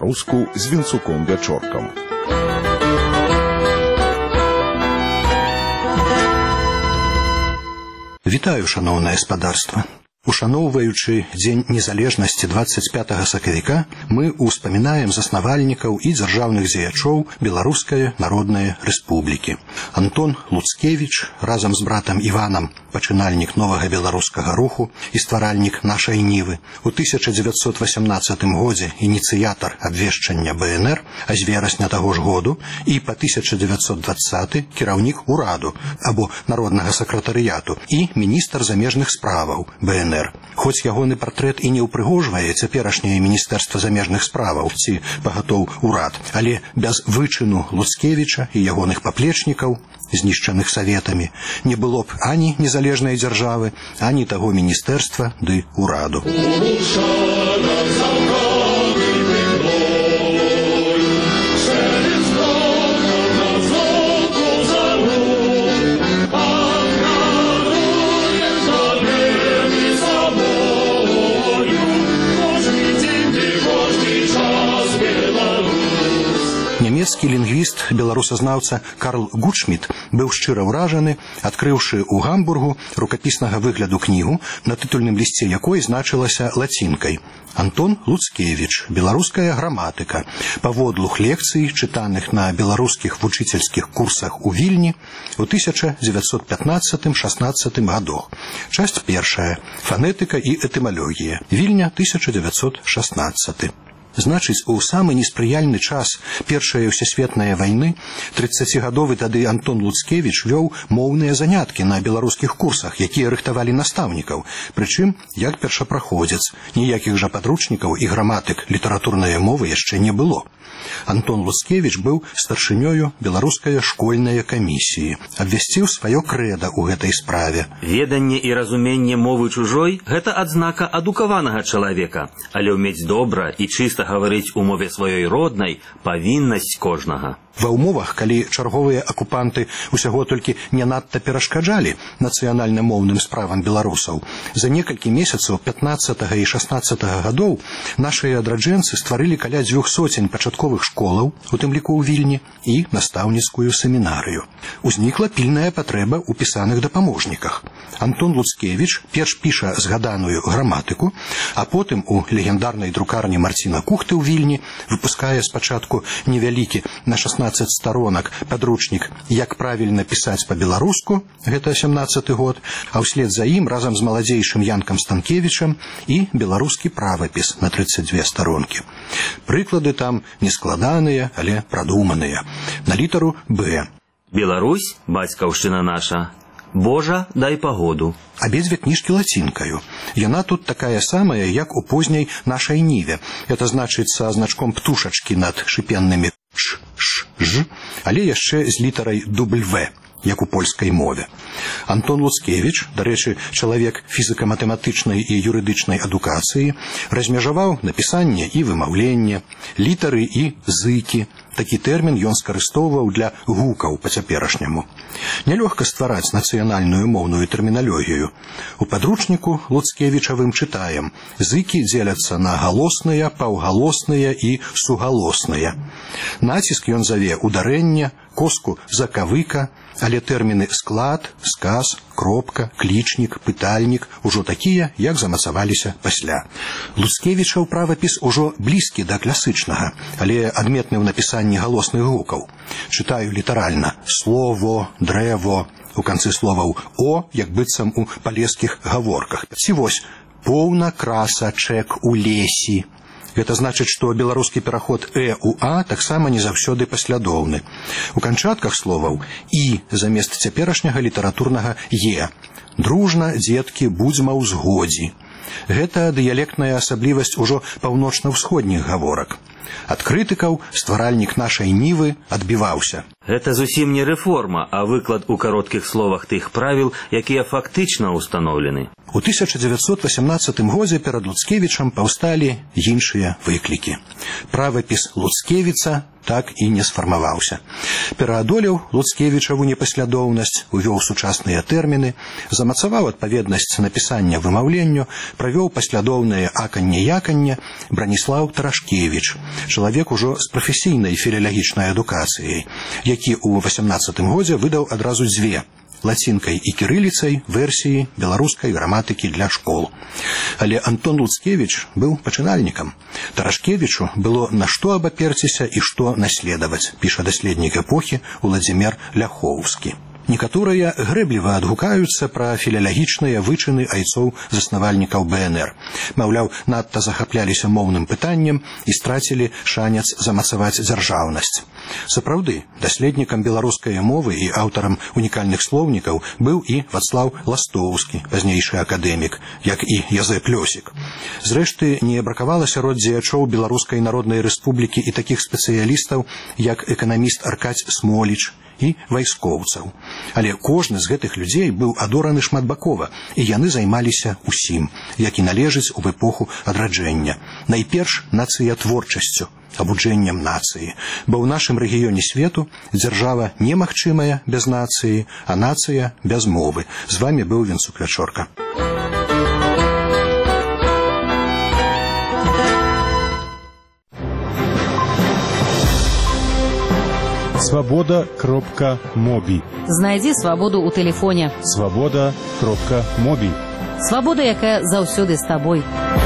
па-беларуску з Вінцуком Вячоркам. Вітаю, шаноўнае спадарства. Ушаноўваючы Дзень незалежнасці 25 сакавіка, мы ўспамінаем заснавальнікаў і дзяржаўных дзеячоў Беларускай Народнай Рэспублікі. Антон Луцкевіч разам з братам Іванам, пачынальнік новага беларускага руху і стваральнік нашай Нівы, у 1918 годзе ініцыятар абвешчання БНР, а з верасня таго ж году і па 1920 кіраўнік ураду або народнага сакратарыяту і міністр замежных справаў БНР. Хоць ягоны партрэт і не ўпрыгожвае цяперашняе міністэрства замежных справаў ці пагатоў урад, але без вычыну Луцкевіча і ягоных паплечнікаў, знішчаных саветамі, не было б ані незалежнай дзяржавы, ані таго міністэрства ды ураду. Нямецкі лінгвіст, беларусазнаўца Карл Гутшміт быў шчыра ўражаны, адкрыўшы ў Гамбургу рукапіснага выгляду кнігу, на тытульным лісце якой значылася лацінкай «Антон Луцкевіч. Беларуская граматыка. Паводлух лекцый, чытаных на беларускіх вучыцельскіх курсах у Вільні ў 1915-16 гадах. Часть першая. Фанетыка і этымалогія. Вільня, 1916. Значыць, у самы неспрыяльны час Першай ўсесветнай вайны 30гадовы тады Антон Луцкевіч вёў моўныя заняткі на беларускіх курсах, якія рыхтавалі настаўнікаў, прычым як першапраходзец. Ніякіх жа падручнікаў і граматык літаратурнай мовы яшчэ не было. Антон Луцкевіч быў старшынёю беларускай школьнай камісіі, абвясціў сваё крэда ў гэтай справе. Веданне і разуменне мовы чужой – гэта адзнака адукаванага чалавека, але ўмець добра і чыста гаварыць у мове сваёй роднай – павіннасць кожнага. Ва ўмовах, калі чарговыя акупанты усяго толькі не надта перашкаджалі нацыянальна-моўным справам беларусаў, за некалькі месяцаў 15 і 16 гадоў нашыя адраджэнцы стварылі каля 200 пачатковых школаў, у тым ліку ў Вільні, і настаўніцкую семінарыю. Узнікла пільная патрэба ў пісаных дапаможніках. Антон Луцкевіч перш піша згаданую граматыку, а потым у легендарнай друкарні Марціна Кухты ў Вільні выпускае спачатку невялікі на 16 сторонок подручник «Як правильно писать по-беларуску», гэта 17 год, а ўслед за ім разам з маладзейшым Янкам Станкевічам і беларускі правапіс на 32 сторонкі. Прыклады там нескладаныя, але прадуманыя. На літару «Б». Беларусь, бацькаўшчына наша. Божа, дай пагоду. Абедзве кніжкі лацінкаю. Яна тут такая самая, як у позняй нашай Ніве. Это значыць са значком птушачкі над шыпеннымі «ш», «ш», «ж», але яшчэ з літарай «W», як у польскай мове. Антон Луцкевіч, дарэчы, чалавек фізіка-матэматычнай і юрыдычнай адукацыі, размежаваў напісанне і вымаўленне, літары і зыкі. Такі тэрмін ён скарыстоўваў для гукаў па-цяперашняму. Нялёгка ствараць нацыянальную моўную тэрміналогію. У падручніку Луцкевічавым чытаем: зыкі дзеляцца на галосныя, паўгалосныя і сугалосныя. Націск ён заве ударэнне, коску закавыка, але тэрміны склад, сказ, кропка, клічнік, пытальнік ужо такія, як замацаваліся пасля. Луцкевічаў правапіс ужо блізкі да класычнага, але адметны ў напісанні галосных гукаў. Чытаю літаральна: слово, дрэво, у канцы словаў «о», як быццам у палескіх гаворках. Ці вось «поўна краса чэк у лесі». Гэта значыць, што беларускі пераход «э» у «а» таксама не заўсёды паслядоўны. У канчатках словаў «і» замест цяперашняга літаратурнага «е». Дружна, дзеткі, будзьма ў згодзі. Гэта дыялектная асаблівасць ужо паўночна-ўсходніх гаворак. Ад крытыкаў стваральнік нашай Нівы адбіваўся. Гэта зусім не рэформа, а выклад у кароткіх словах тых правіл, якія фактычна ўстаноўлены. У 1918 годзе перад Луцкевічам паўсталі іншыя выклікі. Правапіс Луцкевіца так і не сфармаваўся. Пераадолеў Луцкевічаву непаслядоўнасць, увёў сучасныя тэрміны, замацаваў адпаведнасць напісання вымаўленню, правёў паслядоўнае аканне-яканне Браніслаў Тарашкевіч, чалавек ужо з прафесійнай філалагічнай адукацыяй, які ў 18 годзе выдаў адразу дзве лацінкай і кірыліцай версіі беларускай граматыкі для школ. Але Антон Луцкевіч быў пачынальнікам. Тарашкевічу было на што абаперціся і што наследаваць, піша даследнік эпохі Уладзімір Ляхоўскі. Некаторыя грэбліва адгукаюцца пра філалагічныя вычыны айцоў-заснавальнікаў БНР. Маўляў, надта захапляліся моўным пытаннем і страцілі шанец замацаваць дзяржаўнасць. Сапраўды, даследнікам беларускай мовы і аўтарам унікальных слоўнікаў быў і Вацлаў Ластоўскі, пазнейшы акадэмік, як і Язэп Лёсік. Зрэшты, не бракавала сярод дзеячоў Беларускай Народнай Рэспублікі і такіх спецыялістаў, як эканаміст Аркадзь Смоліч і вайскоўцаў. Але кожны з гэтых людзей быў адораны шматбакова, і яны займаліся усім, як і належыць у эпоху адраджэння. Найперш нацыятворчасцю, абуджэннем нацыі, бо ў нашым рэгіёне свету дзяржава немагчымая без нацыі, а нацыя без мовы. З вамі быў Вінцук Вячорка. Свобода.моби. Знайдзі свабоду ў тэлефоне. Свобода.моби. Свабода, якая заўсёды з табой.